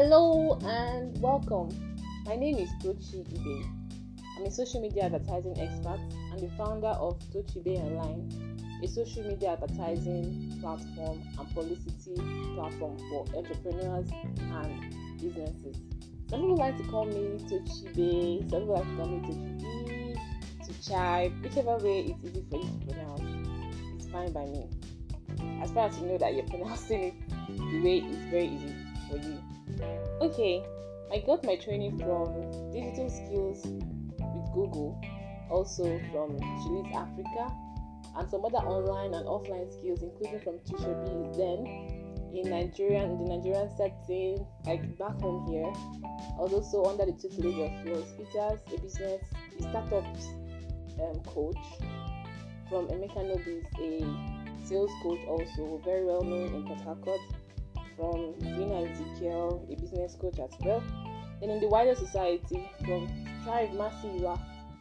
Hello and welcome. My name is Tochi Ibe. I'm a social media advertising expert and the founder of Tochi Ibe Online, a social media advertising platform and publicity platform for entrepreneurs and businesses. Some people like to call me Tochi Ibe, some people like to call me Tochi E, to Chive, whichever way it's easy for you to pronounce. It's fine by me. As far as you know that you're pronouncing it the way it's very easy for you. Okay, I got my training from Digital Skills with Google, also from Chili's Africa, and some other online and offline skills, including from TutorBiz. Then, in the Nigerian setting, like back home here, I was also under the tutelage of Florence Peters, a startups coach from Emeka Nobis, a sales coach, also very well known in Port Harcourt, from Rina Ezekiel, a business coach as well. Then in the wider society, from Strive Masiwa,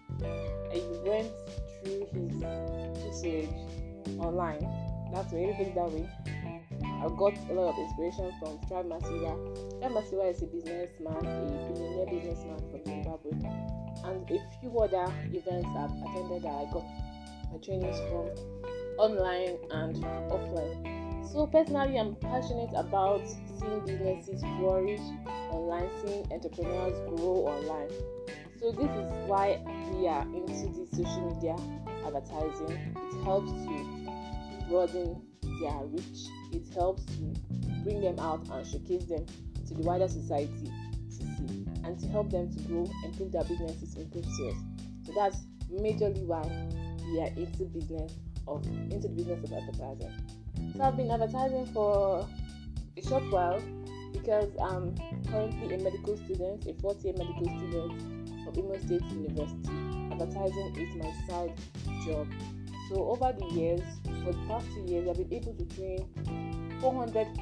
I went through his tutelage online. That's me, put it that way. I got a lot of inspiration from Strive Masiwa. Strive Masiwa is a businessman, a billionaire businessman from Zimbabwe, and a few other events I've attended that I got my trainings from online and offline. So personally, I'm passionate about seeing businesses flourish online, seeing entrepreneurs grow online. So this is why we are into this social media advertising. It helps to broaden their reach. It helps to bring them out and showcase them to the wider society to see, and to help them to grow, improve their businesses, improve sales. So that's majorly why we are into the business of advertising. So I've been advertising for a short while because I'm currently a medical student, a fourth-year medical student of Imo State University. Advertising is my side job. So over the years, for the past 2 years, I've been able to train more than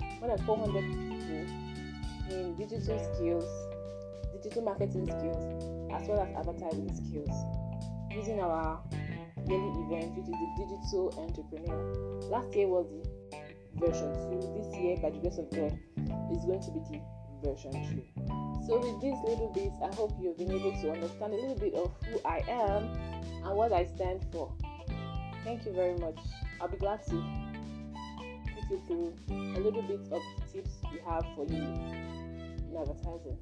400 people in digital skills, digital marketing skills, as well as advertising skills, using our yearly event, which is the Digital Entrepreneur. Last year was the version 2. This year, by the grace of God, is going to be the version 3. So with these little bits, I hope you've been able to understand a little bit of who I am and what I stand for. Thank you very much. I'll be glad to put you through a little bit of tips we have for you in advertising.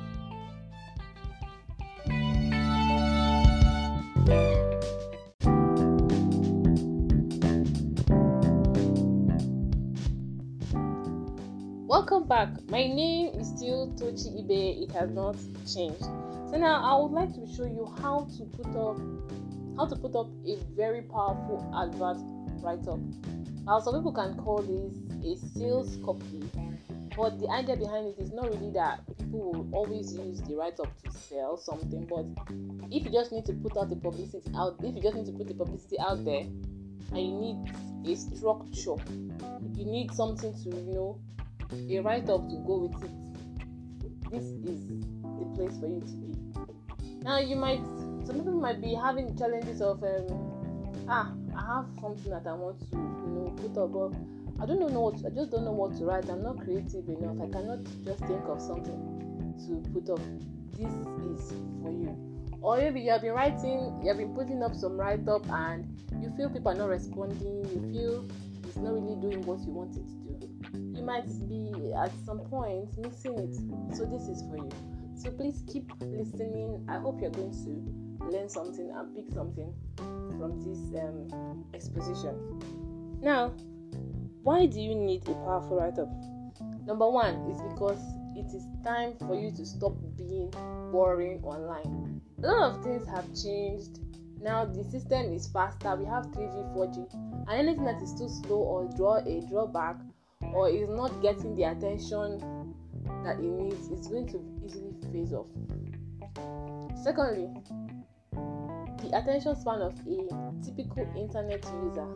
Welcome back. My name is still Tochi Ibe. It has not changed. So now I would like to show you how to put up a very powerful advert write-up. Now some people can call this a sales copy, but the idea behind it is not really that people will always use the write-up to sell something. But if you just need to put the publicity out there, and you need a structure, you need something to a write-up to go with it, this is the place for you to be. Now some people might be having challenges of I have something that I want to put up, but I just don't know what to write. I'm not creative enough. I cannot just think of something to put up. This is for you. Or maybe you have been putting up some write-up and you feel people are not responding, you feel it's not really doing what you want it to do. You might be at some point missing it. So this is for you. So please keep listening. I hope you're going to learn something and pick something from this exposition. Now, why do you need a powerful write-up? Number one is because it is time for you to stop being boring online. A lot of things have changed. Now the system is faster. We have 3G, 4G, and anything that is too slow or drawback or is not getting the attention that it needs is going to easily phase off. Secondly, the attention span of a typical internet user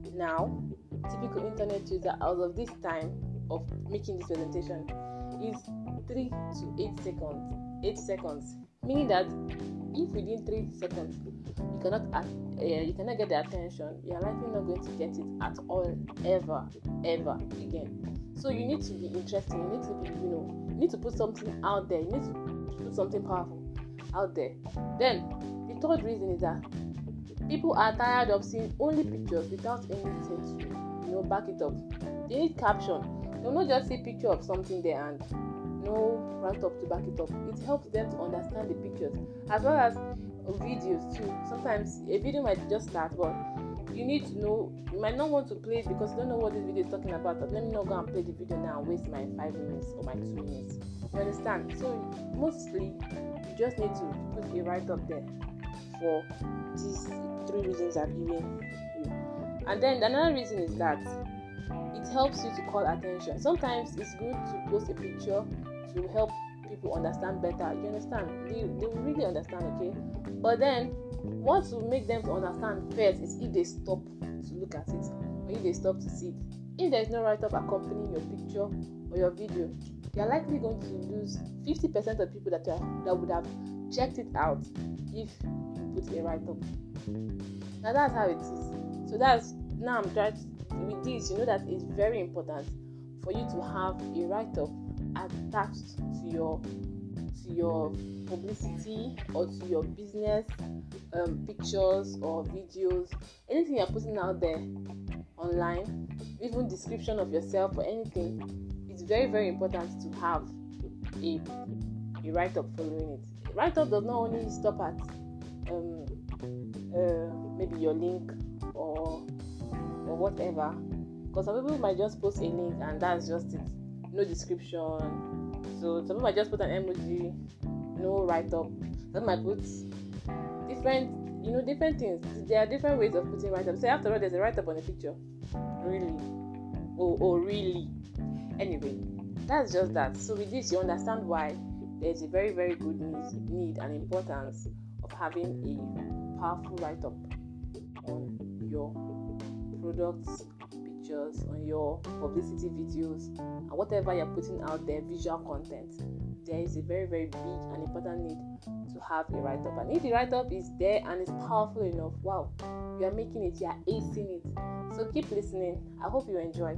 as of this time of making this presentation is 3 to 8 seconds. 8 seconds. Meaning that if within 3 seconds you cannot get the attention, you're likely not going to get it at all, ever again. So you need to be interesting. You need to be, you need to put something out there. You need to put something powerful out there. Then the third reason is that people are tired of seeing only pictures without anything to, back it up. They need caption. They'll not just see picture of something there and no write-up to back it up. It helps them to understand the pictures as well as videos too. Sometimes a video might just start, but you need to know. You might not want to play it because you don't know what this video is talking about. But let me not go and play the video now and waste my 5 minutes or my 2 minutes. You understand? So mostly you just need to put a write-up there for these 3 reasons I've given you. And then another reason is that it helps you to call attention. Sometimes it's good to post a picture to help people understand better. You understand? They will really understand, okay? But then what will make them to understand first is if they stop to look at it or if they stop to see it. If there is no write-up accompanying your picture or your video, you are likely going to lose 50% of people that would have checked it out if you put a write-up. Now that's how it is. So now I'm trying to, with this, you know that it's very important for you to have a write-up attached to your publicity or to your business pictures or videos, anything you're putting out there online, even description of yourself or anything. It's very, very important to have a write-up following it. Write-up does not only stop at maybe your link or whatever, because some people might just post a link and that's just it, no description. So some people might just put an emoji, no write-up. Some might put different things. There are different ways of putting write-up. So after all, there's a write-up on a picture. Really? Oh, really? Anyway, that's just that. So with this, you understand why there's a very, very good need and importance of having a powerful write-up on your products, pictures, on your publicity videos, and whatever you're putting out there, visual content. There is a very, very big and important need to have a write-up. And if the write-up is there and it's powerful enough, wow, you are making it, you are acing it. So keep listening. I hope you enjoy.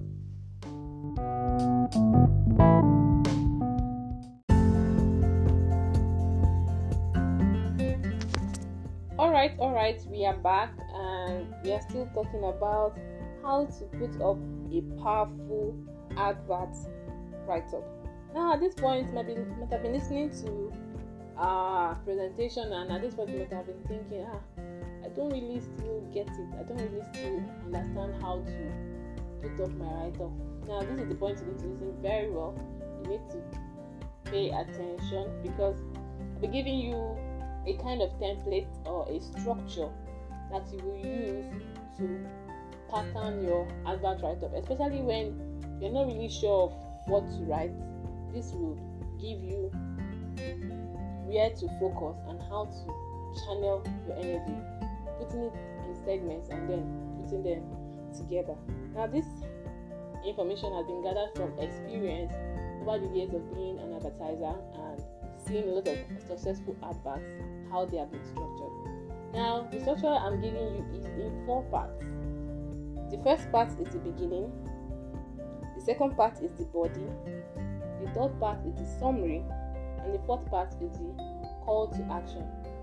All right, we are back and we are still talking about how to put up a powerful advert write-up. Now, at this point, you might have been listening to our presentation, and at this point, you might have been thinking, I don't really still get it. I don't really still understand how to put up my write-up. Now, this is the point you need to listen very well. You need to pay attention because I'll be giving you a kind of template or a structure that you will use to pattern your advert write-up, especially when you're not really sure of what to write. This will give you where to focus and how to channel your energy, putting it in segments and then putting them together. Now, this information has been gathered from experience over the years of being an advertiser and seeing a lot of successful adverts, how they have been structured. Now, the structure I'm giving you is in 4 parts. The first part is the beginning, the second part is the body, the third part is the summary, and the fourth part is the call to action.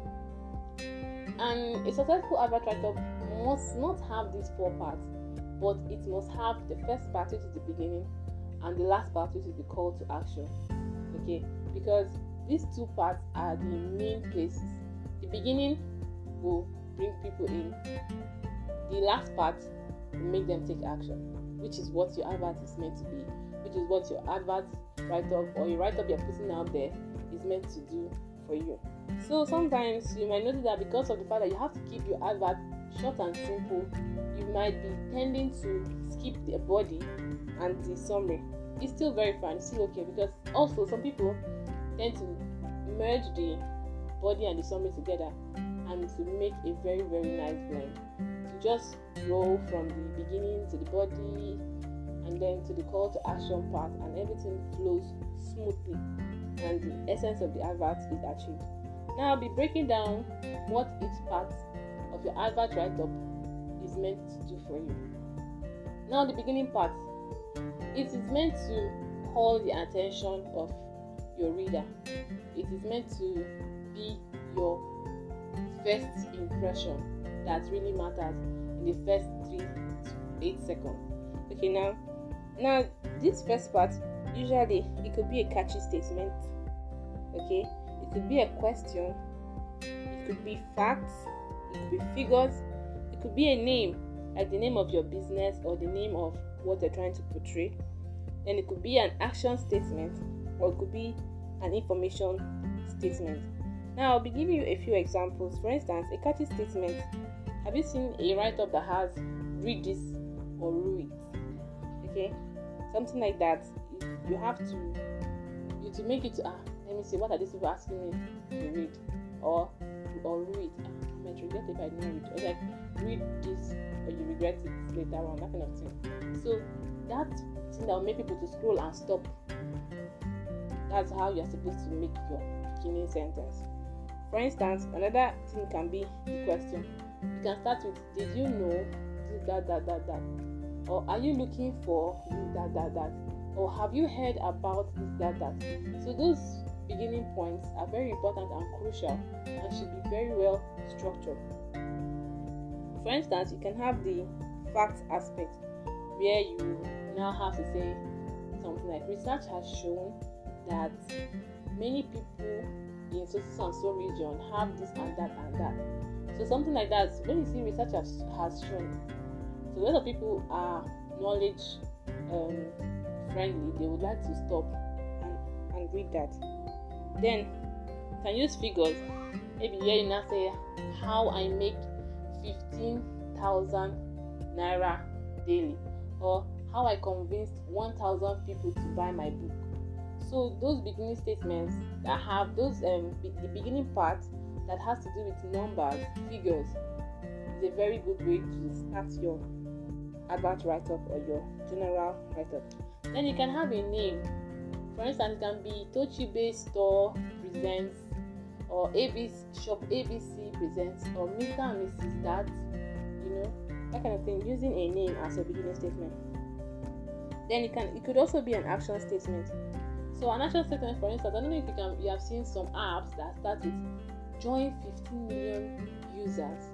And a successful advert write-up must not have these 4 parts, but it must have the first part, which is the beginning, and the last part, which is the call to action. Okay, because these 2 parts are the main places. The beginning will bring people in. The last part will make them take action, which is what your advert is meant to be, which is what your advert write-up or your write-up you're putting out there is meant to do for you. So sometimes you might notice that because of the fact that you have to keep your advert short and simple, you might be tending to skip the body and the summary. It's still very fine, it's still okay, because also some people tend to merge the body and the summary together and to make a very, very nice blend. To just roll from the beginning to the body and then to the call to action part, and everything flows smoothly and the essence of the advert is achieved. Now I'll be breaking down what each part of your advert write-up is meant to do for you. Now the beginning part, it is meant to call the attention of your reader. It is meant to be your first impression that really matters in the first 3 to 8 seconds. Okay, now this first part, usually it could be a catchy statement. Okay, it could be a question, it could be facts, it could be figures, it could be a name, like the name of your business or the name of what you're trying to portray. Then it could be an action statement, or it could be an information statement. Now I'll be giving you a few examples. For instance, a catchy statement. Have you seen a write-up that has "read this" or "rue it"? Okay, something like that. You have to make it to let me see, what are these people asking me to read, or "rue it"? I might regret if I didn't read. Or like, "read this" or "you regret it later on," that kind of thing. So that thing that will make people to scroll and stop. That's how you're supposed to make your beginning sentence. For instance, another thing can be the question. You can start with, "Did you know this, that? Or are you looking for this, that? Or have you heard about this, that? So those beginning points are very important and crucial and should be very well structured. For instance, you can have the facts aspect, where you now have to say something like, "Research has shown that many people in so and so region have this and that and that." So something like that. When you see "research has shown," so a lot of people are knowledge friendly. They would like to stop and read that. Then you can use figures. Maybe here you now say, "How I make 15,000 naira daily," or "How I convinced 1,000 people to buy my book." So those beginning statements that have those the beginning part that has to do with numbers, figures, is a very good way to start your advert write-up or your general write-up. Then you can have a name. For instance, it can be Tochibe Store Presents, or Shop ABC Presents, or Mr. and Mrs. That, that kind of thing, using a name as a beginning statement. Then it could also be an action statement. So an action statement, for instance, I don't know if you have seen some apps that start with "join 15 million users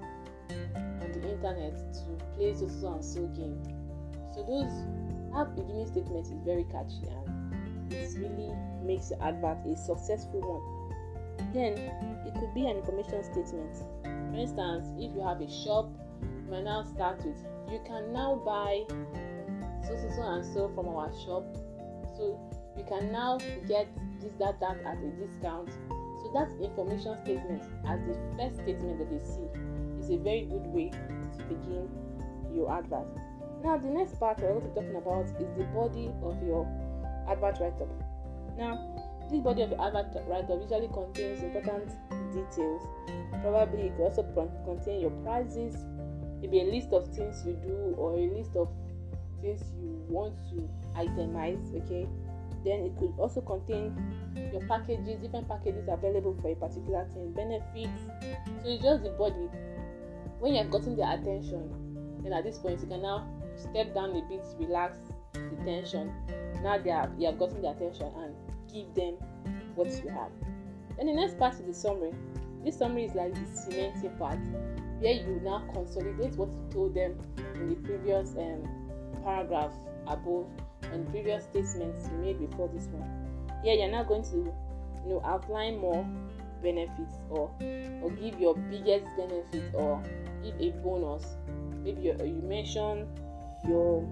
on the internet to play so and so game." So that beginning statement is very catchy and it really makes the advert a successful one. Then it could be an information statement. For instance, if you have a shop, you might now start with, "You can now buy so and so from our shop. So you can now get this, that at a discount." So that information statement, as the first statement that they see, is a very good way to begin your advert. Now the next part we're going to be talking about is the body of your advert write-up. Now this body of your advert write-up usually contains important details. Probably it could also contain your prices, maybe a list of things you do, or a list of things you want to itemize. Okay, then it could also contain your packages, different packages available for a particular thing, benefits. So it's just the body. When you have gotten their attention, then at this point you can now step down a bit, relax the tension. Now you have gotten their attention, and give them what you have. Then the next part is the summary. This summary is like the cementing part, where you now consolidate what you told them in the previous paragraph above, and previous statements you made before this one. Here you're now going to outline more benefits, or give your biggest benefit, or give a bonus. Maybe you mention your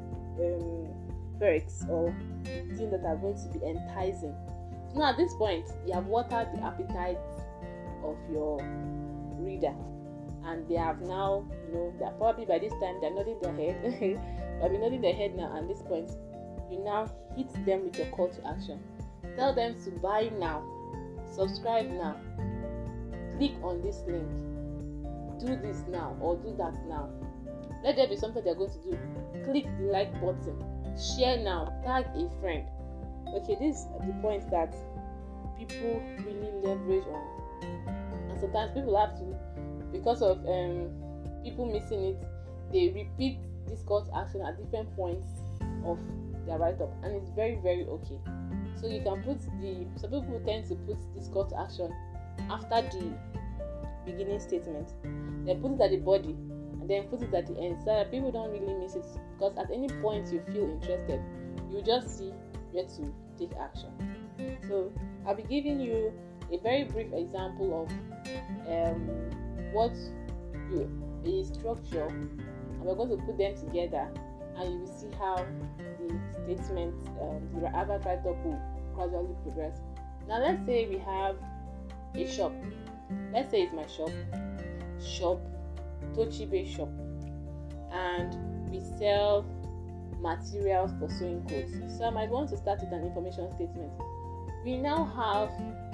perks or things that are going to be enticing. So now at this point you have watered the appetite of your reader, and they have now, they're probably by this time they're nodding their head. They'll be nodding their head now. At this point, you now hit them with your call to action. Tell them to buy now, subscribe now, click on this link, do this now, or do that now. Let there be something they're going to do. Click the like button. Share now, tag a friend. Okay, this is the point that people really leverage on, and sometimes people have to, because of people missing it, they repeat this call to action at different points of their write-up, and it's very, very okay. So you can put some people tend to put this call to action after the beginning statement, then put it at the body, and then put it at the end, so that people don't really miss it, because at any point you feel interested, you just see where to take action. So I'll be giving you a very brief example of what a structure, and we're going to put them together, and you will see how the statement, the advert write-up will gradually progress. Now let's say we have a shop. Let's say it's my shop, Tochibe shop, and we sell materials for sewing clothes. So I might want to start with an information statement. We now have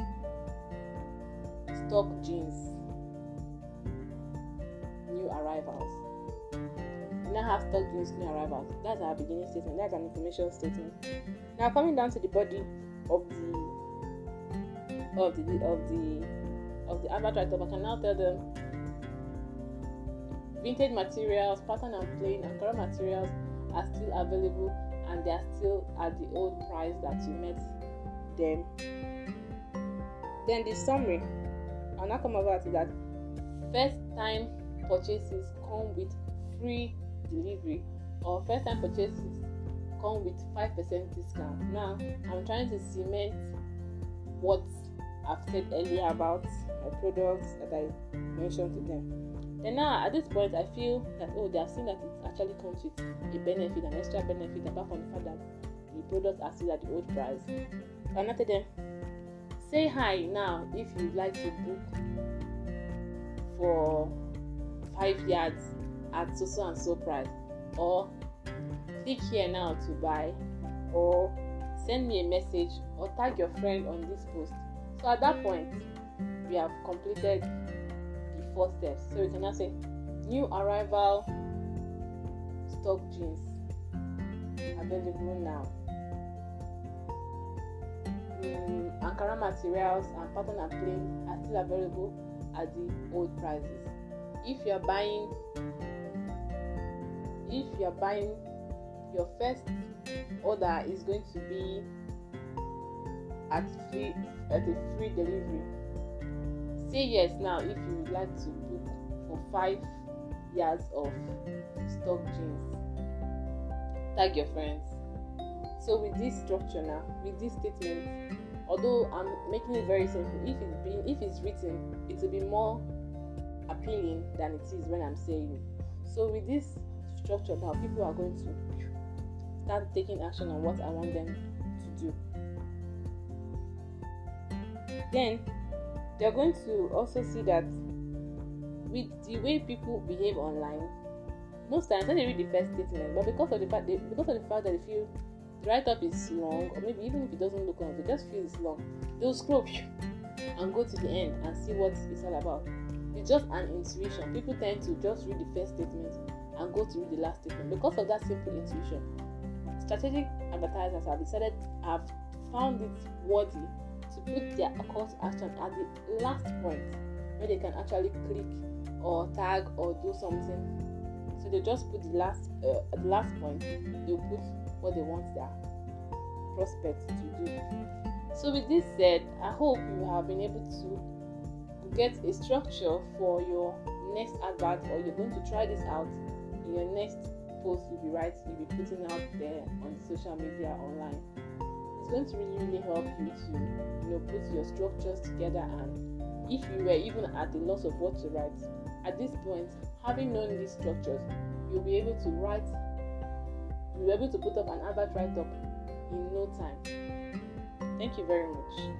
stock jeans, new arrivals. We now have stock jeans, new arrivals. That's our beginning statement. That's an information statement. Now coming down to the body of the advert write-up, I can now tell them vintage materials, pattern and plain, Ankara materials are still available, and they are still at the old price that you met them. Then the summary, I'll now come over to that. First time purchases come with free delivery, or first time purchases come with 5% discount. Now I'm trying to cement what I've said earlier about my products that I mentioned to them. Then now at this point I feel that they have seen that it actually comes with a benefit, an extra benefit, apart from the fact that the products are still at the old price. So I now tell them, say hi now if you'd like to book for 5 yards at so and so price, or click here now to buy, or send me a message, or tag your friend on this post. So at that point we have completed the 4 steps. So we can now say new arrival stock jeans available now. Ankara materials and pattern and plain are still available at the old prices. If you're buying your first order is going to be at a free delivery. Say yes now if you would like to book for 5 yards of stock jeans. Tag your friends. So with this structure now, with this statement, although I'm making it very simple, if it's written, it will be more appealing than it is when I'm saying it. So with this structure now, people are going to start taking action on what I want them to do. Then they're going to also see that with the way people behave online, most times when they read the first statement, but because of the fact that they feel the write-up is long, or maybe even if it doesn't look long, they just feel it's long, they'll scroll and go to the end and see what it's all about. It's just an intuition. People tend to just read the first statement and go to read the last statement. Because of that simple intuition, strategic advertisers have found it worthy to put their call to action at the last point, where they can actually click or tag or do something. So they just put at the last point, they'll put what they want their prospects to do. So with this said, I hope you have been able to get a structure for your next advert, or you're going to try this out in your next post you'll be putting out there on social media online. It's going to really help you to put your structures together, and if you were even at the loss of what to write, at this point, having known these structures, you'll be able to put up an advert write-up in no time. Thank you very much.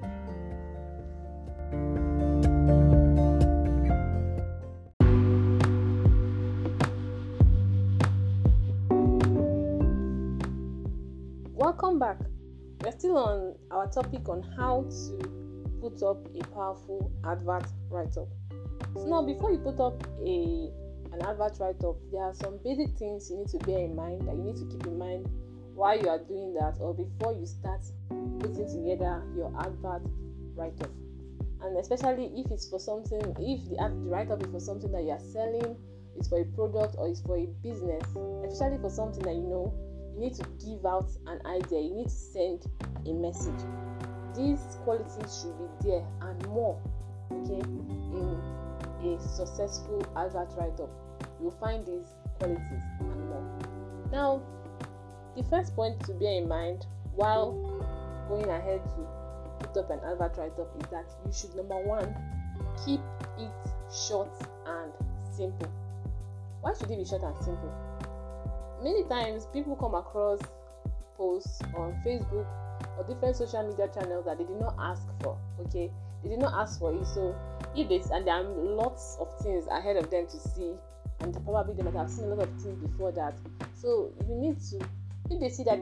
Welcome back. We're still on our topic on how to put up a powerful advert write-up. So now, before you put up an advert write-up, there are some basic things you need to bear in mind, that you need to keep in mind while you are doing that, or before you start putting together your advert write-up. And especially if it's for something, if the write-up is for something that you are selling, it's for a product or it's for a business, especially for something that you need to give out an idea, you need to send a message. These qualities should be there and more, okay, in a successful advert write-up. You'll find these qualities and more. Now, the first point to bear in mind while going ahead to put up an advert write-up is that you should, number one, keep it short and simple. Why should it be short and simple? Many times people come across posts on Facebook or different social media channels that they did not ask for. Okay, they did not ask for it. So if this, and there are lots of things ahead of them to see, and probably they might have seen a lot of things before that. So you need to, if they see that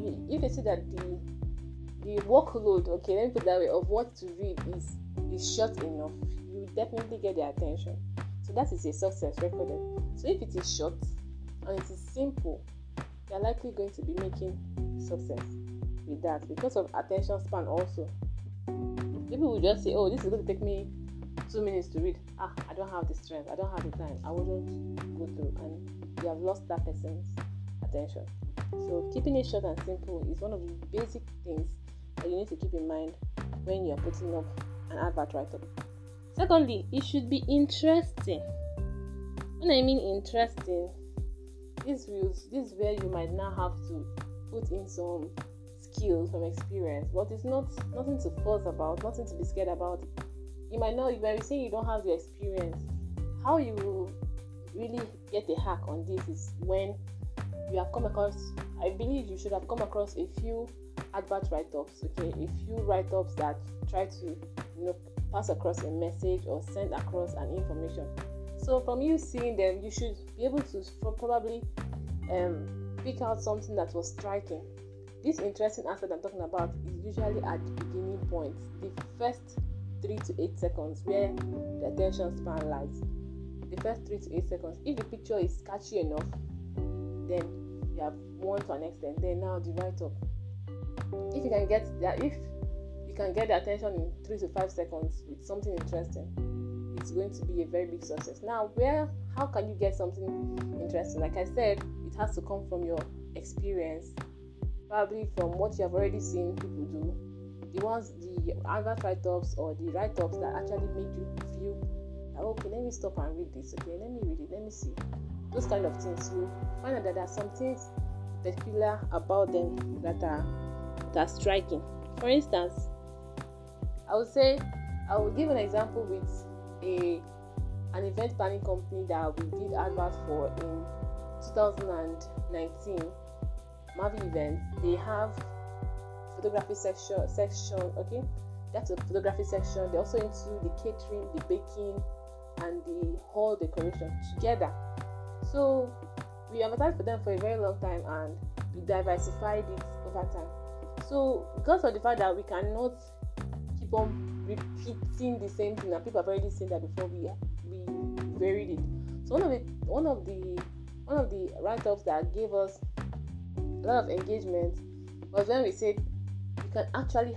the workload, okay, let me put it that way, of what to read is short enough, you will definitely get their attention. So that is a success recorded. So if it is short and it is simple, you're likely going to be making success with that because of attention span also. People will just say, oh, this is going to take me 2 minutes to read. I don't have the strength, I don't have the time, I wouldn't go through, and you have lost that person's attention. So keeping it short and simple is one of the basic things that you need to keep in mind when you're putting up an advert write-up. Secondly, it should be interesting. When I mean interesting, this is where you might now have to put in some skills, some experience, but it's nothing to fuss about, nothing to be scared about. You might know, when you say you don't have the experience, how you will really get a hack on this is when you have come across, I believe you should have come across a few advert write-ups, okay, a few write-ups that try to, pass across a message or send across an information. So from you seeing them, you should be able to probably pick out something that was striking. This interesting aspect I'm talking about is usually at the beginning point, the first 3 to 8 seconds where the attention span lies. The first 3 to 8 seconds. If the picture is catchy enough, then you have won to an extent. Then now the write-up. If you can get the attention in 3 to 5 seconds with something interesting, it's going to be a very big success. Now, how can you get something interesting? Like I said, it has to come from your experience, probably from what you have already seen people do, the advert write-ups or the write-ups that actually made you feel that, okay, let me stop and read this, okay, let me read it, let me see. Those kind of things. You find out that there are some things peculiar about them that are striking. For instance, I would give an example with an event planning company that we did adverts for in 2019, Mavi Events. They have photography section, okay? That's a photography section. They're also into the catering, the baking, and the hall decoration together. So we advertised for them for a very long time, and we diversified it over time. So because of the fact that we cannot keep on repeating the same thing, and people have already seen that before, we varied it. So one of the write-ups that gave us a lot of engagement was when we said you can actually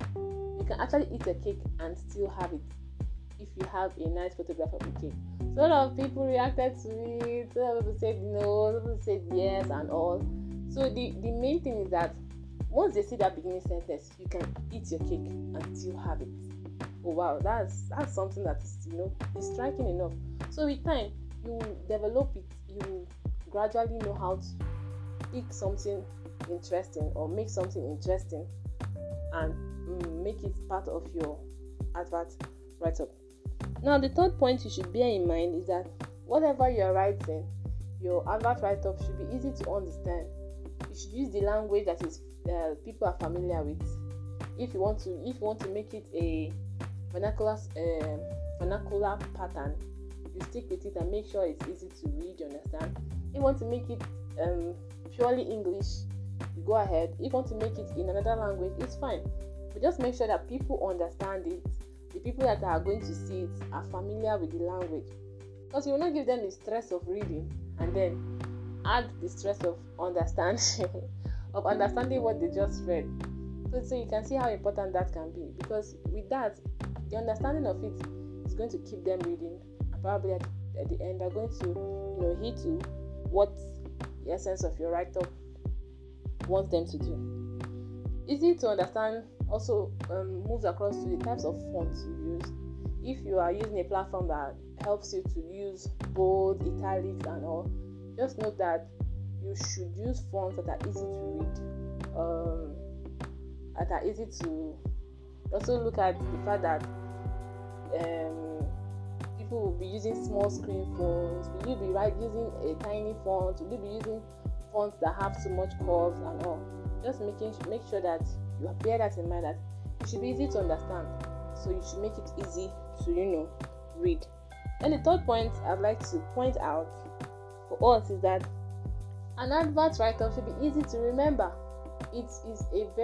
eat a cake and still have it if you have a nice photograph of the cake. So a lot of people reacted to it. Some people said no, some people said yes, and all. So the main thing is that once they see that beginning sentence, you can eat your cake and still have it. Oh wow, that's something that is striking enough. So with time, you develop it. You gradually know how to pick something interesting or make something interesting and make it part of your advert write-up. Now, the third point you should bear in mind is that whatever you're writing, your advert write-up should be easy to understand. You should use the language that is people are familiar with. If you want to make it a vernacular pattern, you stick with it and make sure it's easy to read, you understand. If you want to make it purely English, you go ahead. If you want to make it in another language, it's fine. But just make sure that people understand it. The people that are going to see it are familiar with the language. Because you will not give them the stress of reading and then add the stress of understanding of understanding what they just read. So you can see how important that can be, because with that, the understanding of it is going to keep them reading, and probably at the end they're going to hit to what the essence of your write-up wants them to do. Easy to understand also moves across to the types of fonts you use. If you are using a platform that helps you to use bold, italics and all, just note that you should use fonts that are easy to read, that are easy to also look at the fact that people will be using small screen fonts. Will you be using a tiny font? Will you be using fonts that have too much curves and all? Just make sure that you bear that in mind, that it should be easy to understand. So you should make it easy to read. And the third point I'd like to point out for us is that an advert write-up should be easy to remember. It is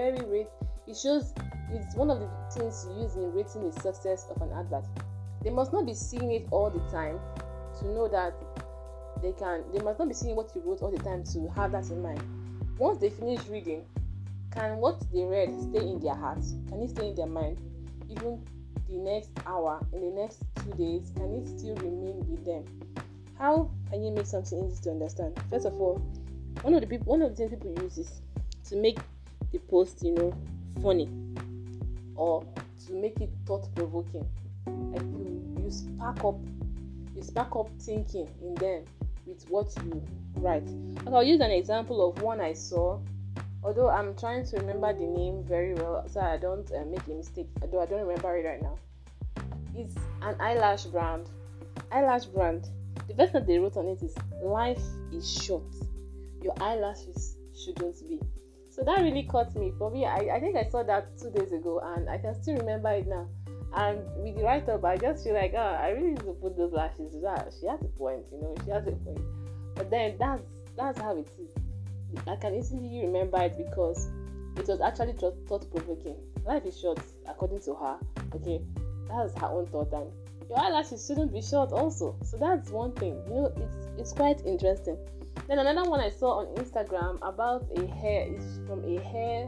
it's one of the things you use in rating the success of an advert. They must not be seeing it all the time to know that they must not be seeing what you wrote all the time to have that in mind. Once they finish reading, can what they read stay in their hearts? Can it stay in their mind? Even the next hour, in the next 2 days, can it still remain with them? How can you make something easy to understand? First of all, one of the things people use is to make the post, funny, or to make it thought-provoking. Like you spark up thinking in them with what you write. I'll use an example of one I saw, although I'm trying to remember the name very well so I don't make a mistake, although I don't remember it right now. It's an eyelash brand. The first thing they wrote on it is, life is short, your eyelashes shouldn't be. So that really caught me. For me, I think I saw that 2 days ago and I can still remember it now. And with the write-up, I just feel like, I really need to put those lashes. She has a point, she has a point. But then that's how it is. I can easily remember it because it was actually thought-provoking. Life is short, according to her. Okay, that's her own thought, and your eyelashes shouldn't be short also. So that's one thing. It's quite interesting. Then another one I saw on Instagram about a hair. It's from a hair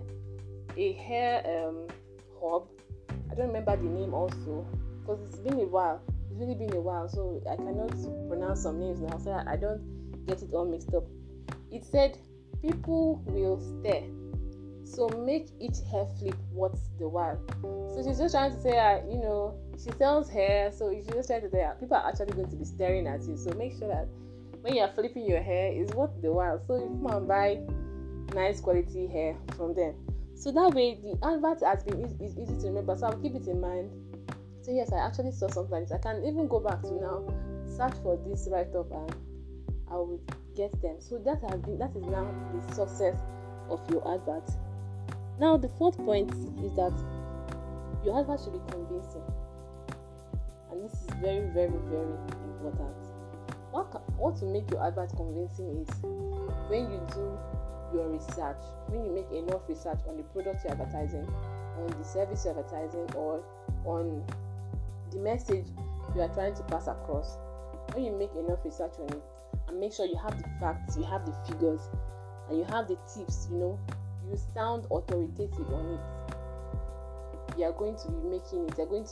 hub. I don't remember the name also because it's been a while. It's really been a while, so I cannot pronounce some names now, so I don't get it all mixed up. It said, people will stare, so make each hair flip worth the while. So she's just trying to say, she sells hair, so she's just trying to say people are actually going to be staring at you. So make sure that when you're flipping your hair, it's worth the while. So you come and buy nice quality hair from them. So that way, the advert has been easy to remember. So I'll keep it in mind. So yes, I actually saw something like this. I can even go back to now, search for this write-up, and I will get them. So that is now the success of your advert. Now the fourth point is that your advert should be convincing, and this is very, very, very important. What will make your advert convincing is when you do your research, when you make enough research on the product you're advertising, on the service you're advertising, or on the message you are trying to pass across. When you make enough research on it and make sure you have the facts, you have the figures, and you have the tips, you sound authoritative on it, you are going to be making it. You're going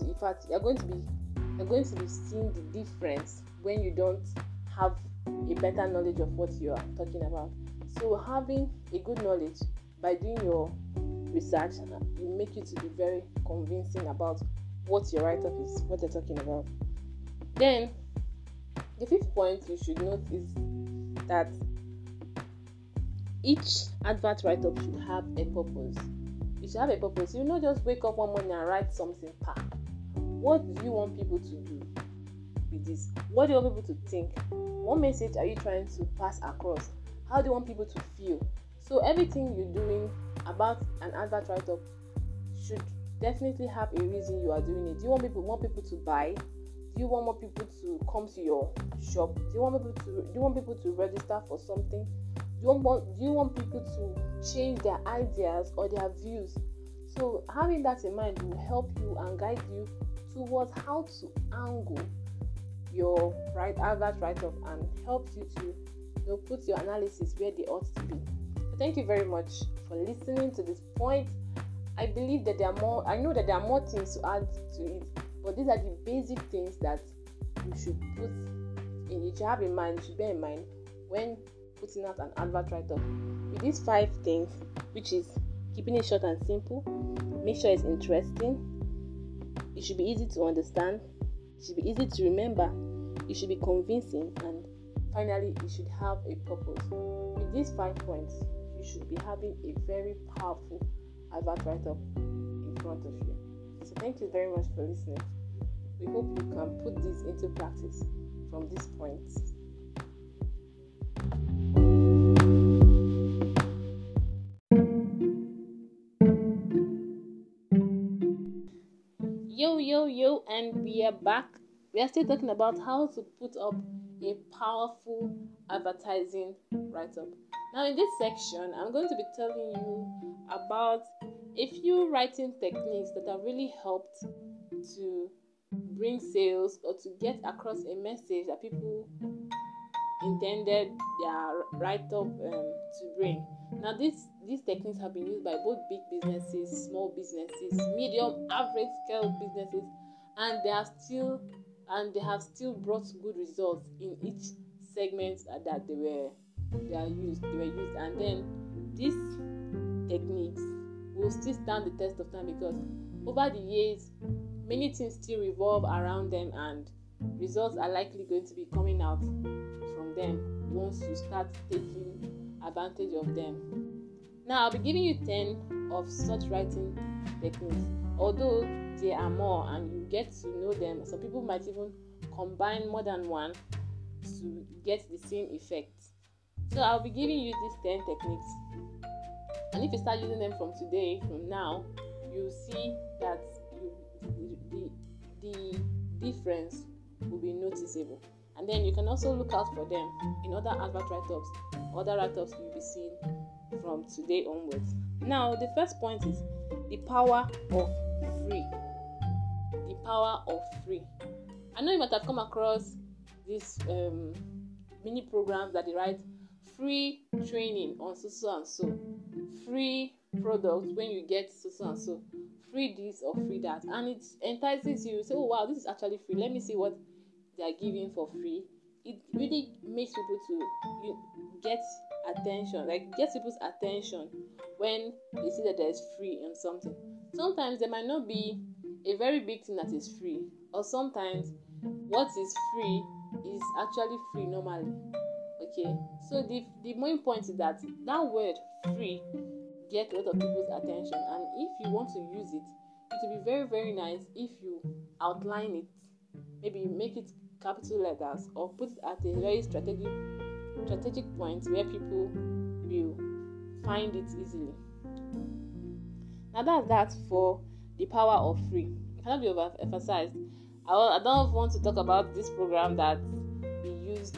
to be seeing the difference when you don't have a better knowledge of what you are talking about. So having a good knowledge by doing your research will make you to be very convincing about what your write-up is, what you're talking about. Then the fifth point you should note is that each advert write-up should have a purpose. It should have a purpose. You not just wake up one morning and write something. What do you want people to do with this? What do you want people to think? What message are you trying to pass across? How do you want people to feel? So everything you're doing about an advert write-up should definitely have a reason you are doing it. Do you want people to buy? Do you want more people to come to your shop? Do you want people to register for something? Do you want people to change their ideas or their views? So having that in mind will help you and guide you towards how to angle your advert write-up and helps you to put your analysis where they ought to be. So thank you very much for listening to this point. I believe that I know that there are more things to add to it, but these are the basic things that you should put in, you should have in mind, you should bear in mind when putting out an advert write-up. With these 5 things, which is keeping it short and simple, make sure it's interesting, it should be easy to understand, it should be easy to remember, it should be convincing, and finally, it should have a purpose. With these 5 points, you should be having a very powerful advert write-up in front of you. So thank you very much for listening. We hope you can put this into practice from these points. Yo, and we are back. We are still talking about how to put up a powerful advertising write-up. Now, in this section, I'm going to be telling you about a few writing techniques that have really helped to bring sales or to get across a message that people intended their write-up to bring. Now, these techniques have been used by both big businesses, small businesses, medium, average scale businesses, and they have still brought good results in each segment that they were used. And then these techniques will still stand the test of time because over the years, many things still revolve around them, and results are likely going to be coming out from them once you start taking advantage of them. Now, I'll be giving you 10 of such writing techniques, although there are more and you get to know them. Some people might even combine more than one to get the same effect. So I'll be giving you these 10 techniques, and if you start using them from now, you'll see that the difference will be noticeable. And then you can also look out for them in other advert write-ups, other write-ups you'll be seeing from today onwards. Now, the first point is the power of free. The power of free. I know you might have come across these mini programs that they write free training on so and so, free products when you get so and so, free this or free that, and it entices you. Say, oh wow, this is actually free, let me see what they are giving for free. It really makes people to get attention, like get people's attention when they see that there is free in something. Sometimes there might not be a very big thing that is free, or sometimes what is free is actually free normally. Okay, so the main point is that word free gets a lot of people's attention, and if you want to use it, it will be very, very nice if you outline it, maybe make it capital letters, or put it at a very strategic point where people will find it easily. Now that's that for the power of free. It cannot be overemphasized. I don't want to talk about this program that we used.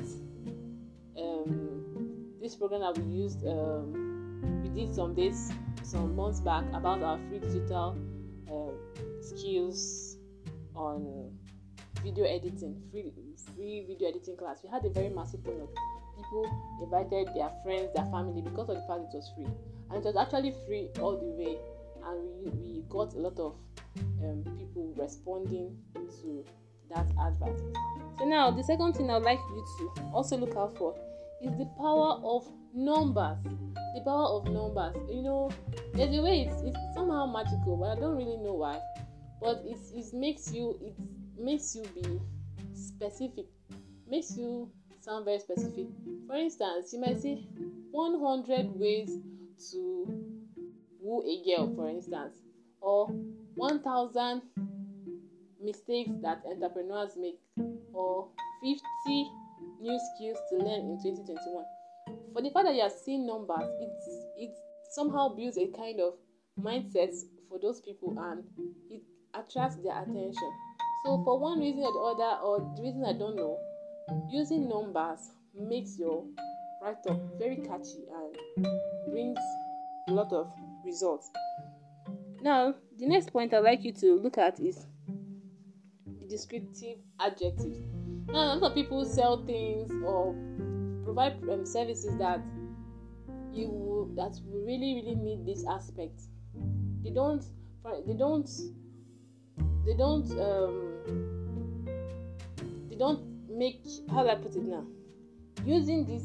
We did some months back about our free digital skills on video editing, free video editing class. We had a very massive turnout. People invited their friends, their family, because of the fact it was free, and it was actually free all the way. And we got a lot of people responding to that advert. So now, the second thing I would like you to also look out for is the power of numbers. The power of numbers. You know, there's a way it's somehow magical, but I don't really know why. But it makes you be specific. Makes you sound very specific. For instance, you might say 100 ways to woo a girl, for instance, or 1,000 mistakes that entrepreneurs make, or 50 new skills to learn in 2021. For the fact that you are seeing numbers, it somehow builds a kind of mindset for those people, and it attracts their attention. So for one reason or the other, or the reason I don't know, using numbers makes your write-up very catchy and brings a lot of results. Now, the next point I'd like you to look at is the descriptive adjectives. Now, a lot of people sell things or provide services that that will really need this aspect. They don't they don't they don't they don't make, how do I put it now, using this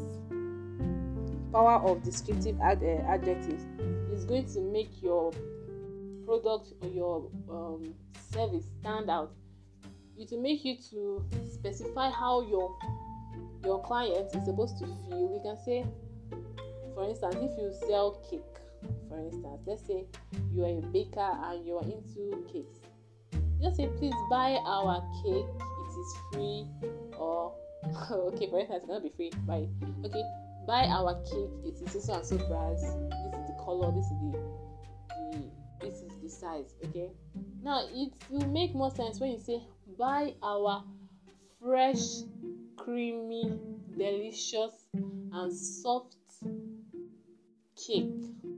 power of descriptive adjectives is going to make your product or your service stand out. It will make you to specify how your client is supposed to feel. We can say, for instance, if you sell cake, for instance, let's say you are a baker and you are into cakes. Just say, please buy our cake, it is free. Or okay, for instance, it's gonna be free. Buy our cake, it is so and so price. This is the color, this is the size. Okay. Now it will make more sense when you say, buy our fresh, creamy, delicious, and soft cake.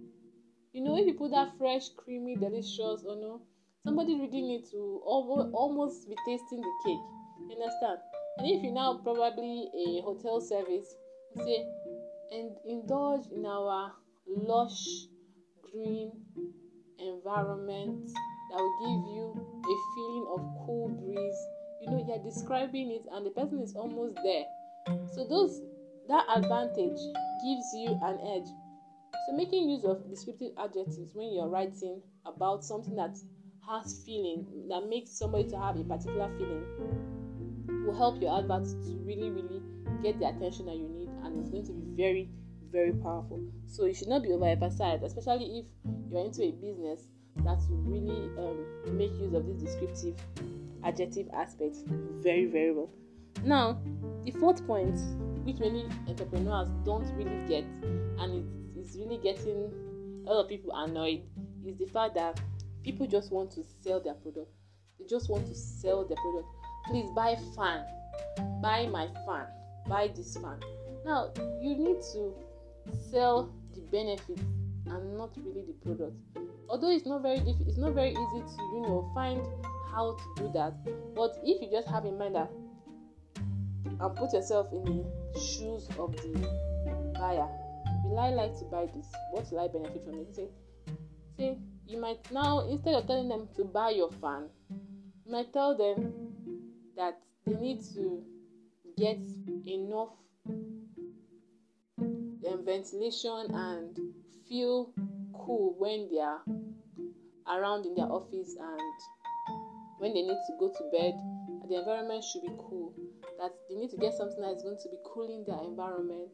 If you put that fresh, creamy, delicious, or no, somebody really needs to almost be tasting the cake. You understand? And if you now probably a hotel service, you say, and indulge in our lush green environment that will give you a feeling of cool breeze. You're describing it and the person is almost there. So that advantage gives you an edge. So making use of descriptive adjectives when you're writing about something that has feeling, that makes somebody to have a particular feeling, will help your advert to really get the attention that you need, and it's going to be very, very powerful. So you should not be overemphasized, especially if you're into a business that will really make use of this descriptive adjective aspect very, very well. Now, the fourth point, which many entrepreneurs don't really get, and it's really getting a lot of people annoyed, is the fact that people just want to sell their product. They just want to sell their product. Please buy fan, buy my fan, buy this fan. Now, you need to sell the benefit and not really the product. Although it's not very easy to find how to do that. But if you just have in mind that, and put yourself in the shoes of the buyer, will I like to buy this? What will I benefit from it? Say you might now, instead of telling them to buy your fan, you might tell them that they need to get enough ventilation and feel cool when they are around in their office, and when they need to go to bed, the environment should be cool. That they need to get something that is going to be cooling their environment.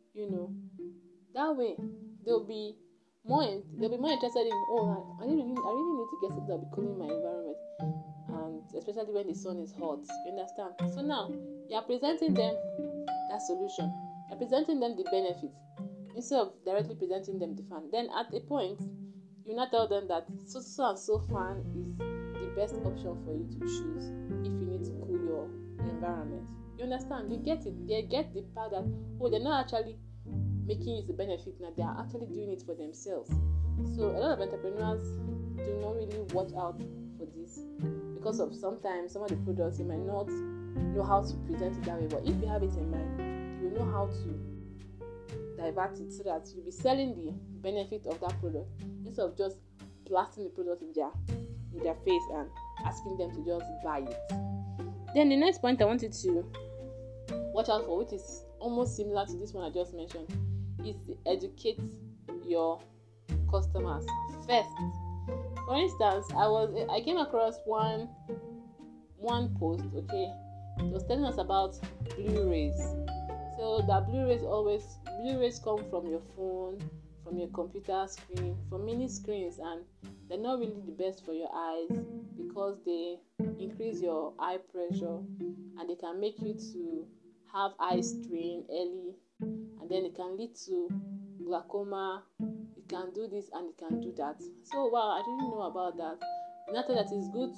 That way they'll be more interested in, I really need to get something that will be cooling my environment, and especially when the sun is hot. You understand? So now you are presenting them that solution. You're presenting them the benefits instead of directly presenting them the fan. Then at a point, you now tell them that so and so fan is the best option for you to choose if you need to cool your environment. You understand? You get it. They get the part that they're not actually making use of the benefit now, they are actually doing it for themselves. So a lot of entrepreneurs do not really watch out for this, because of sometimes some of the products you might not know how to present it that way. But if you have it in mind, you will know how to divert it so that you'll be selling the benefit of that product instead of just blasting the product in their face and asking them to just buy it. Then the next point I wanted to watch out for, which is almost similar to this one I just mentioned, is to educate your customers first. For instance, I came across one post. Okay, it was telling us about Blu-rays. So that Blu-rays come from your phone, from your computer screen, from many screens, and they're not really the best for your eyes because they increase your eye pressure and they can make you to have eye strain early, and then it can lead to glaucoma. It can do this and it can do that. So wow, I didn't know about that. Nothing that is good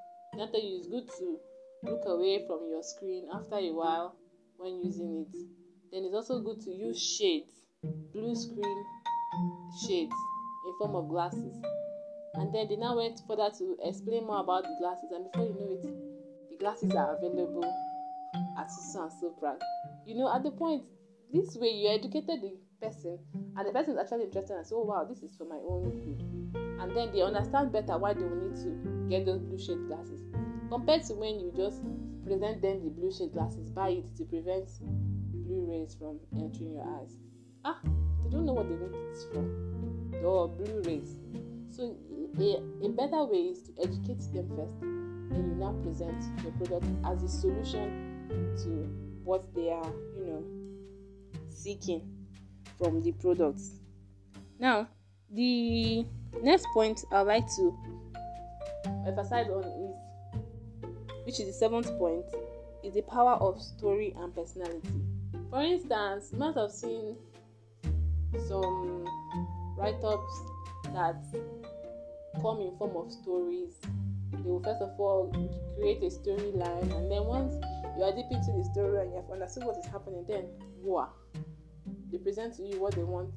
to look away from your screen after a while when using it. Then it's also good to use shades, blue screen shades in form of glasses. And then they now went further to explain more about the glasses, and before you know it, the glasses are available at so and so price. At the point, this way you educated person, and the person is actually interested and say, oh wow, this is for my own good, and then they understand better why they will need to get those blue shade glasses, compared to when you just present them the blue shade glasses, buy it to prevent blue rays from entering your eyes. They don't know what they need it for, or blue rays. So a better way is to educate them first, then you now present your product as a solution to what they are, seeking from the products. Now, the next point I'd like to emphasize on is, which is the seventh point, is the power of story and personality. For instance, you might have seen some write-ups that come in form of stories. They will first of all create a storyline, and then once you are deep into the story and you have understood what is happening, then wow, they present to you what they want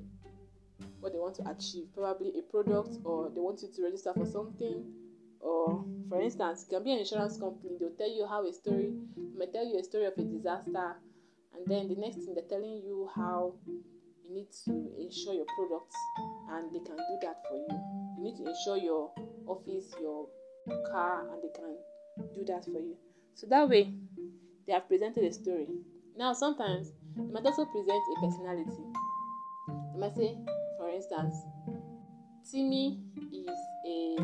to achieve, probably a product, or they want you to register for something. Or for instance, it can be an insurance company. They'll tell you they might tell you a story of a disaster, and then the next thing they're telling you how you need to insure your products, and they can do that for you. You need to insure your office, your car, and they can do that for you. So that way, they have presented a story. Now, sometimes they might also present a personality. They might say, for instance, Timmy is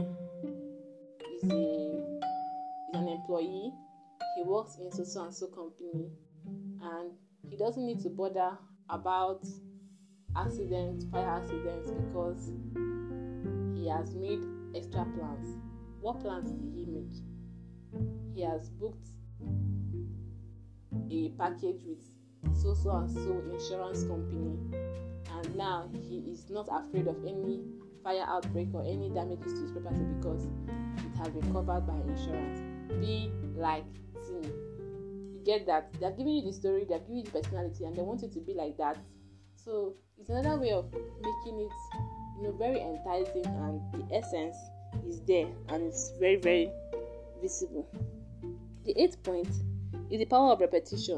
an employee. He works in so and so company, and he doesn't need to bother about fire accidents, because he has made extra plans. What plans did he make? He has booked a package with so and so insurance company, and now he is not afraid of any fire outbreak or any damages to his property because it has been covered by insurance. Be like Timmy. You get that? They're giving you the story, they're giving you the personality, and they want you to be like that. So it's another way of making it, very enticing, and the essence is there, and it's very, very visible. The eighth point is the power of repetition.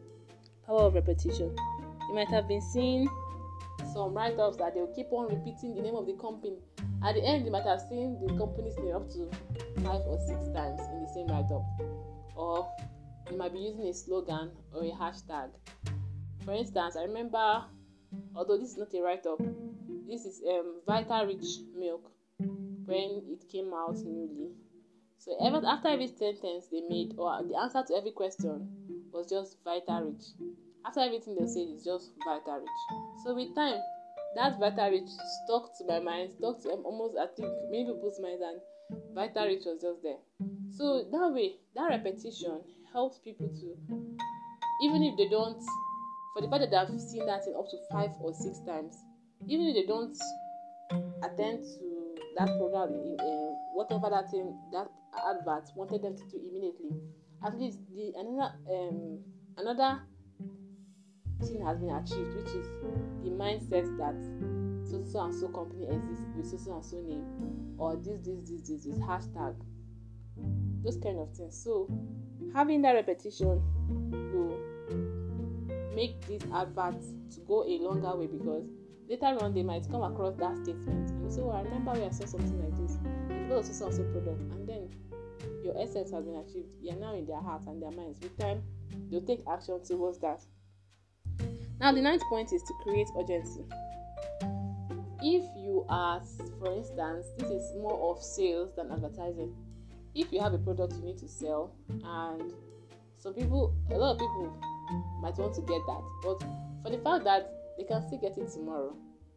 You might have been seeing some write-ups that they'll keep on repeating the name of the company. At the end, you might have seen the company's name up to 5 or 6 times in the same write-up. Or you might be using a slogan or a hashtag. For instance, I remember, although this is not a write-up, this is Vital Rich milk when it came out newly. So after every sentence they made, or the answer to every question was just Vital Rich. After everything they said is just Vital Rich. So with time, that Vital Rich stuck to my mind, stuck to almost, I think, many people's minds, and Vital Rich was just there. So that way, that repetition helps people to, even if they don't, for the fact that they've seen that thing up to 5 or 6 times, even if they don't attend to that product, whatever that thing, that advert wanted them to do immediately, at least another thing has been achieved, which is the mindset that so and so company exists with so and so name, or this hashtag, those kind of things. So having that repetition will make this advert to go a longer way, because later on they might come across that statement and say, I remember when I saw something like this, and because of so and so product, and then your essence has been achieved. You're now in their hearts and their minds. With time, they'll take action towards that. Now, the ninth point is to create urgency. If you are, for instance, this is more of sales than advertising. If you have a product you need to sell, and a lot of people might want to get that, but for the fact that they can still get it tomorrow,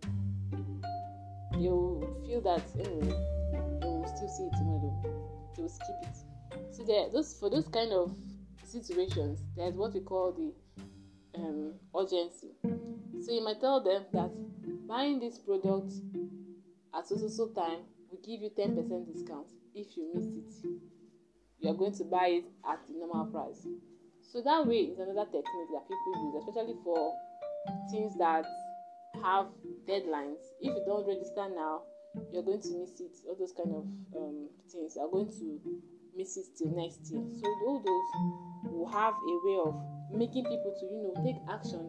you feel that anyway, they will still see it tomorrow, they will skip it. So for those kind of situations, there's what we call the urgency. So you might tell them that buying this product at so time will give you 10% discount. If you miss it, you are going to buy it at the normal price. So that way is another technique that people use, especially for things that have deadlines. If you don't register now, you're going to miss it. All those kind of things are going to miss it till next year. So all those will have a way of making people to take action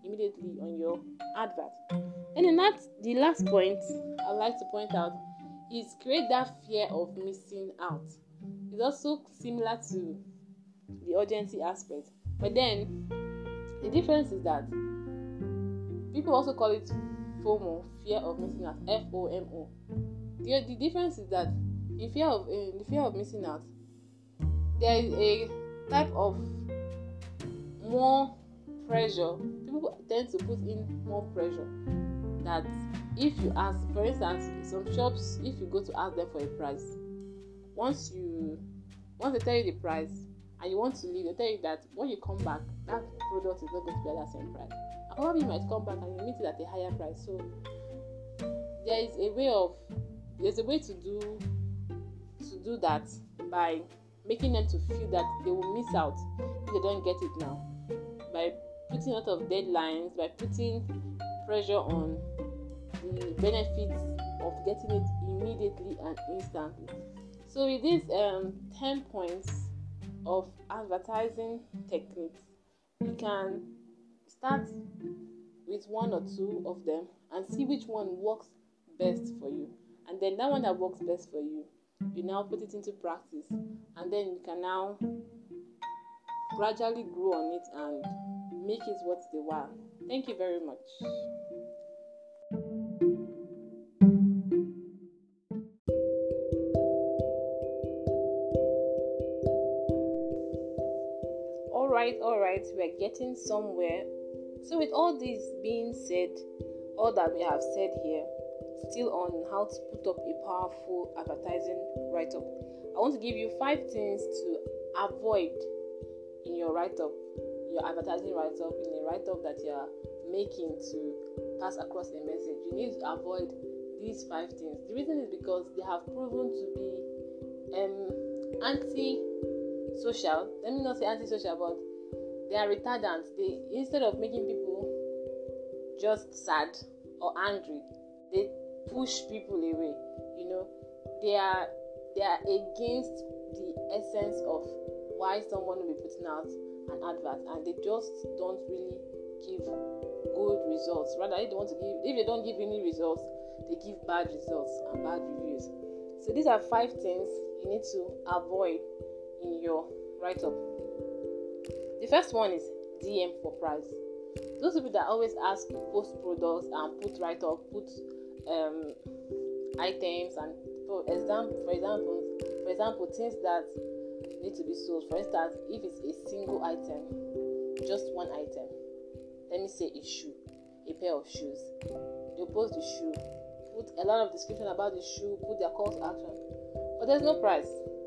immediately on your advert. And then the last point I'd like to point out is create that fear of missing out. It's also similar to the urgency aspect, but then the difference is that people also call it FOMO, fear of missing out, FOMO. The difference is that in the fear of missing out, there is a type of more pressure. People tend to put in more pressure that if you ask, for instance, some shops, if you go to ask them for a price, once they tell you the price and you want to leave, they tell you that when you come back, that product is not going to be at that same price. And probably you might come back and you meet it at a higher price. So there's a way to do that by making them to feel that they will miss out if they don't get it now, by putting a lot of deadlines, by putting pressure on the benefits of getting it immediately and instantly. So with these 10 points of advertising techniques, you can start with one or two of them and see which one works best for you. And then that one that works best for you, you now put it into practice, and then you can now gradually grow on it and make it worth the while. Thank you very much. All right, we're getting somewhere. So with all this being said, all that we have said here, still on how to put up a powerful advertising write-up, I want to give you 5 things to avoid in your write-up, your advertising write-up, in a write-up that you are making to pass across a message. You need to avoid these 5 things. The reason is because they have proven to be anti-social. Let me not say anti-social, but they are retardant. They, instead of making people just sad or angry, they push people away. They are against the essence of why someone will be putting out an advert, and they just don't really give good results. Rather, if they don't give any results, they give bad results and bad reviews. So these are 5 things you need to avoid in your write-up. The first one is DM for price. Those people that always ask to post products and put write-up, put items, and for example, things that need to be sold. For instance, if it's a single item, just one item, let me say a pair of shoes, they'll post the shoe, put a lot of description about the shoe, put their call to action, but there's no price.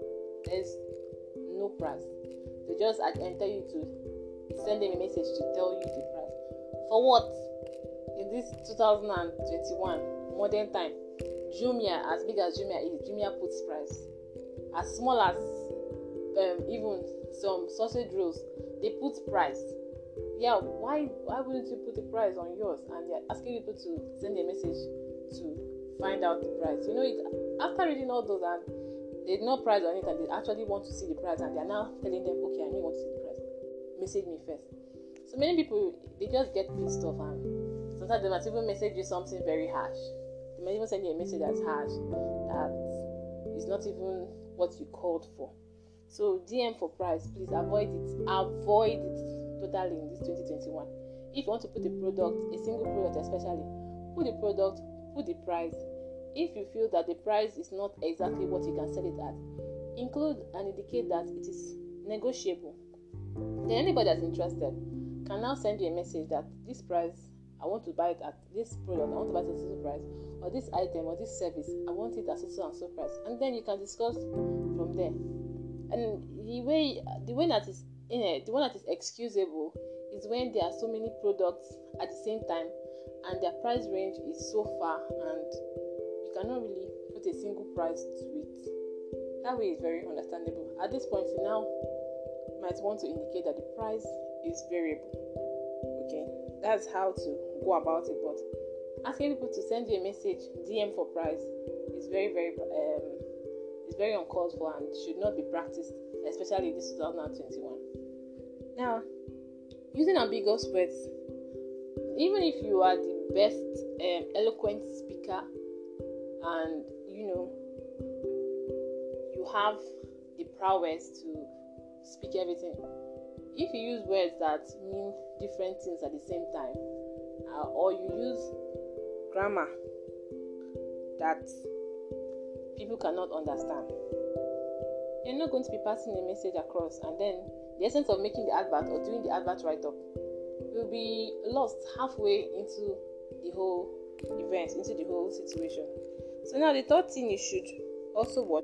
They just enter you to send them a message to tell you the price. For what? In this 2021 modern time, Jumia, as big as Jumia is, Jumia puts price. As small as even some sausage rolls, they put price. Yeah, why wouldn't you put a price on yours? And they're asking people to send a message to find out the price. After reading all those, and there's no price on it, and they actually want to see the price, and they're now telling them, okay, I know you want to see the price, message me first. So many people, they just get pissed off, and sometimes they might even message you something very harsh. They might even send you a message that's harsh, that is not even what you called for. So DM for price, please avoid it totally in this 2021. If you want to put a product, a single product especially, put the product, put the price. If you feel that the price is not exactly what you can sell it at, include and indicate that it is negotiable. Then anybody that's interested can now send you a message that this price, I want to buy it at this product, I want to buy it at this price, or this item or this service, I want it at so and so price, and then you can discuss from there. And the one that is excusable is when there are so many products at the same time and their price range is so far and you cannot really put a single price to it. That way is very understandable. At this point, you now might want to indicate that the price is variable. Okay, that's how to go about it. But asking people to send you a message, DM for price, is very uncalled for and should not be practiced, especially in this 2021. Now, using ambiguous words even if you are the best eloquent speaker, and you have the prowess to speak everything, if you use words that mean different things at the same time, or you use grammar that people cannot understand, you're not going to be passing a message across, and then the essence of making the advert or doing the advert write-up will be lost halfway into the whole event, into the whole situation. So now the third thing you should also watch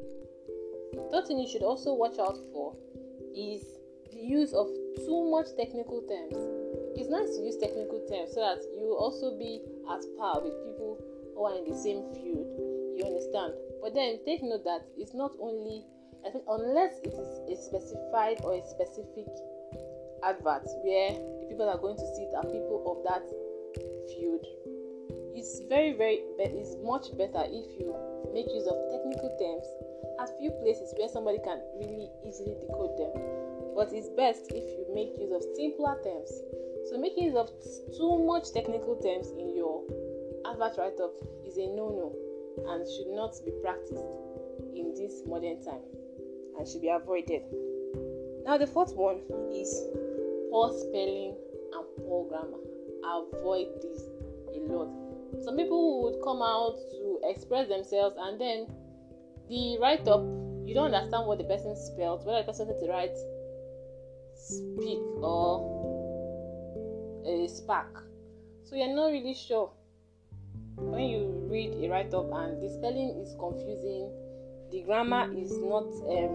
out for is the use of too much technical terms. It's nice to use technical terms so that you will also be at par with people who are in the same field, you understand. But then take note that it's not only, unless it is a specified or a specific advert where the people are going to see it are people of that field, it's it's much better if you make use of technical terms at few places where somebody can really easily decode them. But it's best if you make use of simpler terms. So making use of too much technical terms in your advert write-up is a no-no and should not be practiced in this modern time and should be avoided. Now the fourth one is poor spelling and poor grammar. Avoid this a lot. Some people would come out to express themselves, and then the write-up, you don't understand what the person spelled, whether the person said to write speak or a spark. So you're not really sure when you read a write-up and the spelling is confusing, the grammar is not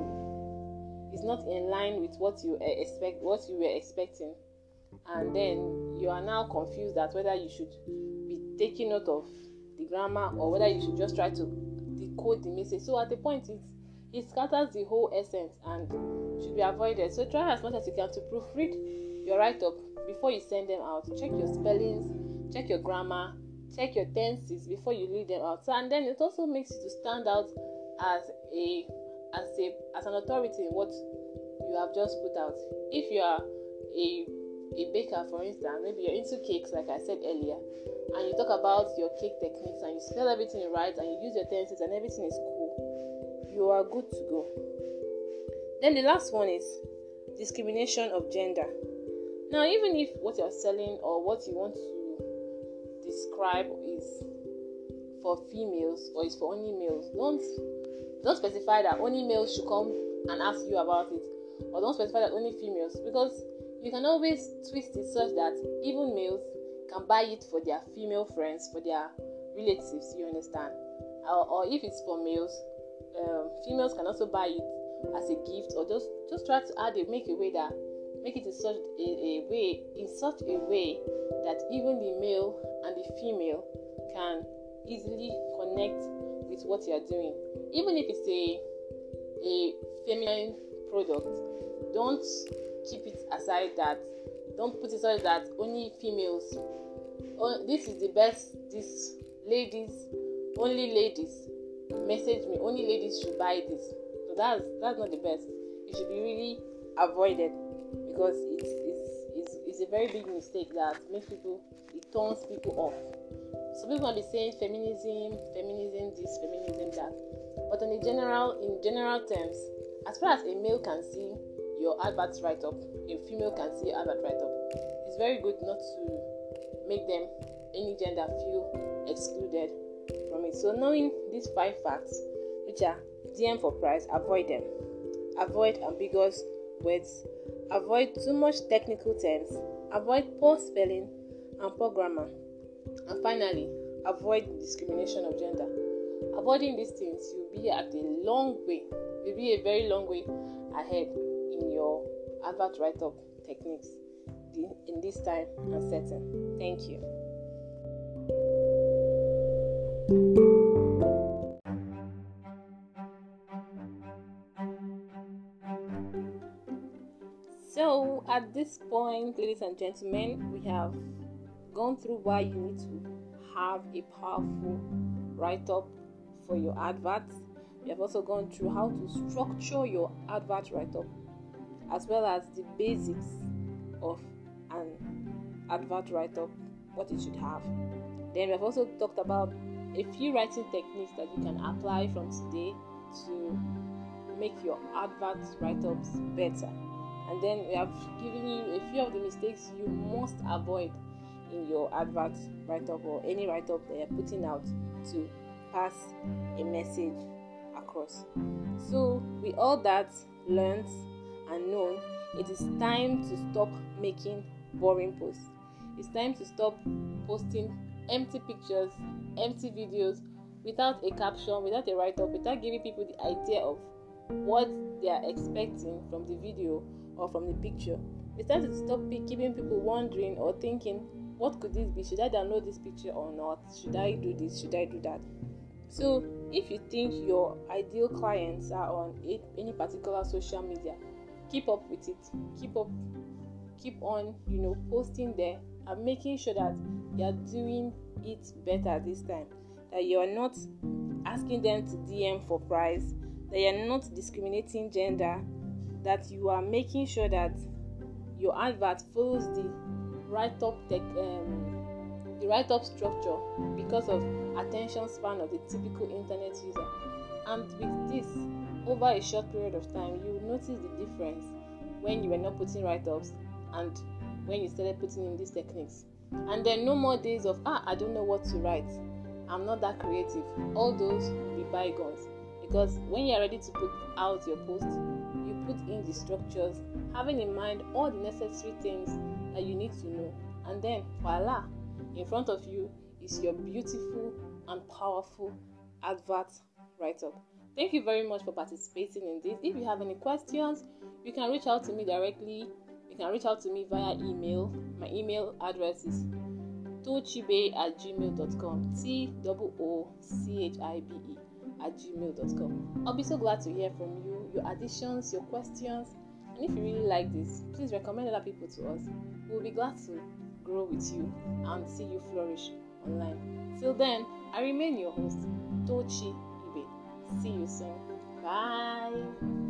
in line with what you were expecting, and then you are now confused that whether you should be taking note of the grammar or whether you should just try to decode the message. So at the point it scatters the whole essence and should be avoided. So try as much as you can to proofread your write-up before you send them out. Check your spellings, check your grammar, check your tenses before you read them out. So, and then it also makes you to stand out as an authority in what you have just put out. If you are a baker, for instance, maybe you're into cakes, like I said earlier, and you talk about your cake techniques and you spell everything right and you use your tenses and everything is cool, you are good to go. Then the last one is discrimination of gender. Now, even if what you're selling or what you want to describe is for females or is for only males, don't specify that only males should come and ask you about it, or don't specify that only females, because you can always twist it such that even males can buy it for their female friends, for their relatives, you understand? Or if it's for males, females can also buy it as a gift, or just try to make it in such a way that even the male and the female can easily connect with what you are doing. Even if it's a feminine product, don't keep it aside that, don't put it aside that only females, this is the best, this ladies, only ladies, message me, only ladies should buy this. So that's not the best. It should be really avoided, because it's a very big mistake that it turns people off. Some people might be saying feminism this, feminism that, but in general terms, as far as a male can see your advert write-up, a female can see your advert write-up, it's very good not to make them, any gender, feel excluded from it. So knowing these 5 facts, which are DM for price, avoid them. Avoid ambiguous words. Avoid too much technical terms. Avoid poor spelling and poor grammar. And finally, avoid discrimination of gender. Avoiding these things, you'll be a very long way ahead in your advert write-up techniques in this time and setting. Thank you. So at this point, ladies and gentlemen, we have gone through why you need to have a powerful write-up for your adverts. We have also gone through how to structure your advert write-up, as well as the basics of an advert write-up what it should have. Then we have also talked about a few writing techniques that you can apply from today to make your advert write-ups better. And then we have given you a few of the mistakes you must avoid in your advert write-up or any write-up that you're putting out to pass a message across. So with all that learned and known, it is time to stop making boring posts. It's time to stop posting empty pictures, empty videos without a caption, without a write-up, without giving people the idea of what they are expecting from the video or from the picture. It's time to stop keeping people wondering or thinking, what could this be? Should I download this picture or not? Should I do this? Should I do that? So if you think your ideal clients are on any particular social media, keep up with it. Keep on, posting there and making sure that you are doing it better this time. That you are not asking them to DM for price, that you are not discriminating gender, that you are making sure that your advert follows the write-up structure because of attention span of the typical internet user. And with this, over a short period of time, you will notice the difference when you were not putting write-ups and when you started putting in these techniques. And then no more days of I don't know what to write, I'm not that creative. All those will be bygones, because when you are ready to put out your post, you put in the structures, having in mind all the necessary things that you need to know, and then voila, in front of you is your beautiful and powerful advert write-up. Thank you very much for participating in this. If you have any questions, you can reach out to me directly. You can reach out to me via email. My email address is tochibe@gmail.com. TOOCHIBE@gmail.com. I'll be so glad to hear from you, your additions, your questions, and if you really like this, please recommend other people to us. We'll be glad to grow with you and see you flourish online. Till then, I remain your host, Tochi Ibe. See you soon. Bye.